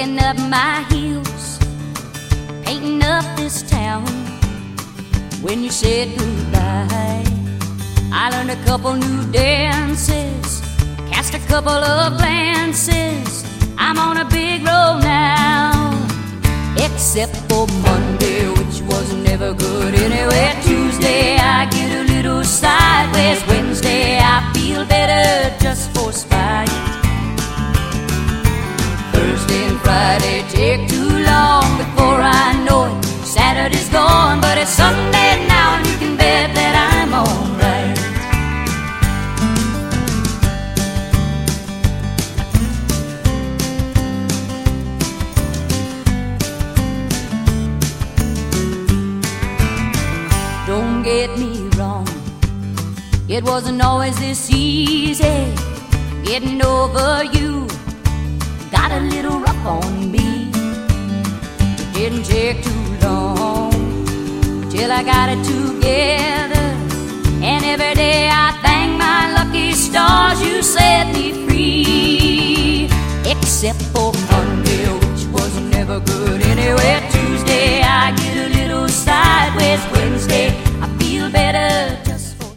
kicking up my heels, painting up this town. When you said goodbye, I learned a couple new dances, cast a couple of glances. I'm on a big road now, except for Monday, which was never good anyway. Tuesday I get a little sideways. Wednesday I feel better just for spite. Thursday and Friday take too long. Before I know it, Saturday's gone. But it's Sunday now and you can bet that I'm alright. Don't get me wrong, it wasn't always this easy. Getting over you got a little rough on me. It didn't take too long till I got it together. And every day I thank my lucky stars you set me free. Except for